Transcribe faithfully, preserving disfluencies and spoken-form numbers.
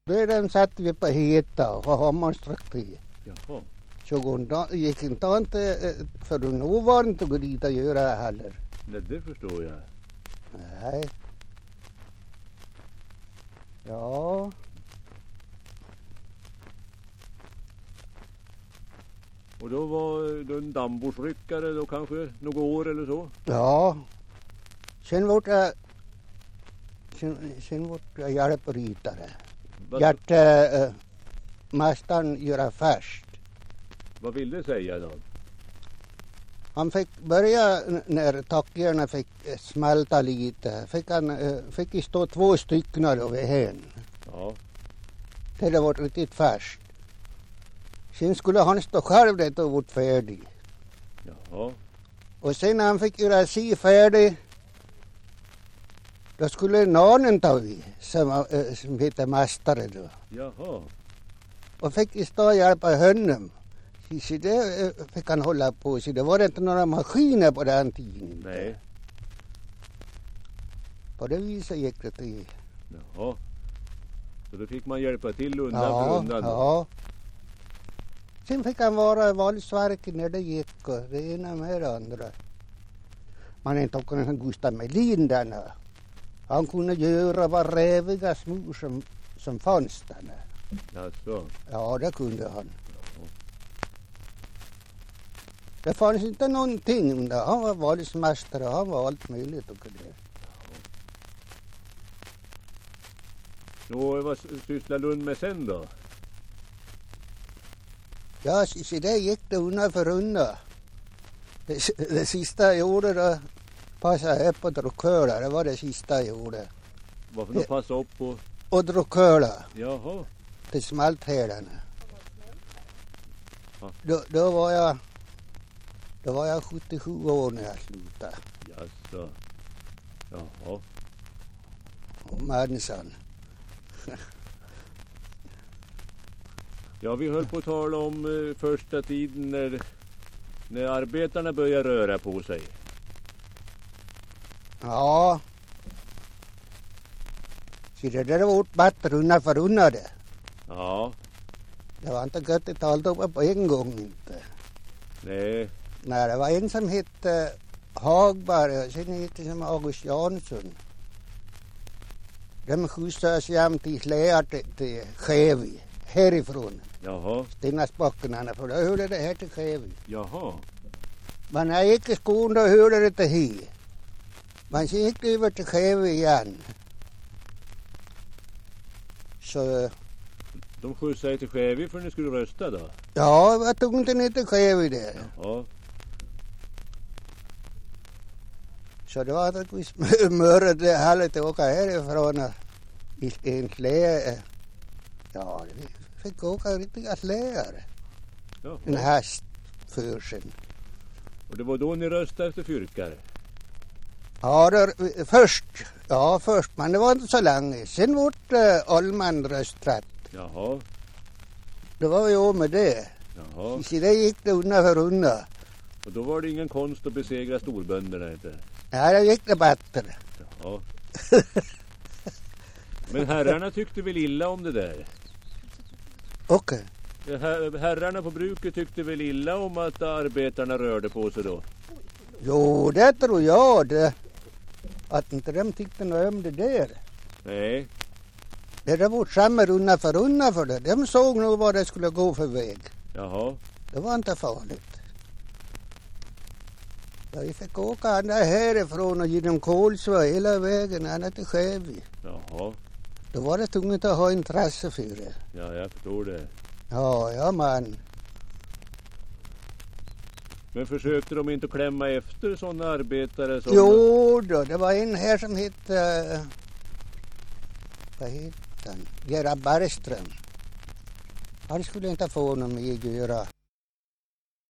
den satte vi på heta och har man struktur. Jaha. Så går gick inte inte för nu var inte gå dit att göra heller. Nej, det förstår jag. Nej. Ja. Och då var du en dammbordsryckare då kanske några år eller så? Ja. Sen vart jag sen, sen vart jag hjälprytare. Hjärt äh, mästaren göra först. Vad vill det säga då? Han fick börja när tackjärna fick smälta lite. Fick han fick stå två stycken över hen. Ja. Till det var riktigt färskt. Sen skulle han stå själv det och vart färdig. Jaha. Och sen när han fick göra sig färdig, då skulle någon ta vid, som, äh, som heter mästare då. Jaha. Och fick stå och hjälpa honom. Så det äh, fick han hålla på. Så det var inte några maskiner på den tiden. Nej. På det viset gick det till. Jaha. Så då fick man hjälpa till undan ja, för undan. Ja. Sen fick han vara i valsverket när det gick. Och det ena med det andra. Man är inte också en Gustav Melin där. Han kunde göra varje små som, som fanns där. Jaså. Ja, det kunde han. Det fanns inte någonting där. Han var valsmästare. Han var allt möjligt. Och det. Och vad sysslar Lund med sen då? Ja, så det gick det undan för undan. Det, det sista jag gjorde då passade jag upp och drog köla. Det var det sista jag gjorde. Varför då passa upp på? Och drog köla. Jaha. Till smälthälarna. Ja. Då, då var jag då var jag sjuttiosju år när jag slutade. Jaså. Jaha. Och människan. Ja, vi höll på att tala om eh, första tiden när, när arbetarna börjar röra på sig. Ja. Så det där var bättre undan för undan det. Ja. Det var inte gött att tala upp på en gång inte. Nej. Nej, det var en som hette Hagberg och sen hette som August Jansson. De skjutsade oss jämt i släar till, till Skevi, härifrån. Jaha. Stenasbackarna, för då hörde det här till Skevi. Jaha. Men när jag gick i skolan då hörde det till här. Men sen gick det över till Skevi igen. Så... De skjutsade till Skevi för ni skulle rösta då? Ja, jag tog inte ner till Skevi där. Jaha. Så det var att mörret det hade att åka härifrån i en släde. Ja, vi fick åka riktiga släder. En häst för sen. Och det var då ni röstade efter fyrkare? Ja, då, först. Ja, först. Men det var inte så länge. Sen var det allmän rösträtt. Jaha. Då var vi av med det. Jaha. Så det gick det undan för undan. Och då var det ingen konst att besegra storbönderna inte? Ja, det gick det bättre. Jaha. Men herrarna tyckte väl illa om det där? Okej. Her- herrarna på bruket tyckte väl illa om att arbetarna rörde på sig då? Jo, det tror jag det. Att inte de tyckte något om det där. Nej. Det där var samma undan för undan för det. De såg nog vad det skulle gå för väg. Jaha. Det var inte farligt. Ja, vi fick åka ända härifrån och genom Kolsva hela vägen ända till Skevi. Jaha. Då var det tungt att ha intresse för det. Ja, jag förstår det. Ja, ja man. Men försökte de inte klämma efter sådana arbetare som... Jo då, det var en här som hette... Vad heter han? Gerard Bergström. Han skulle inte få någon med att göra.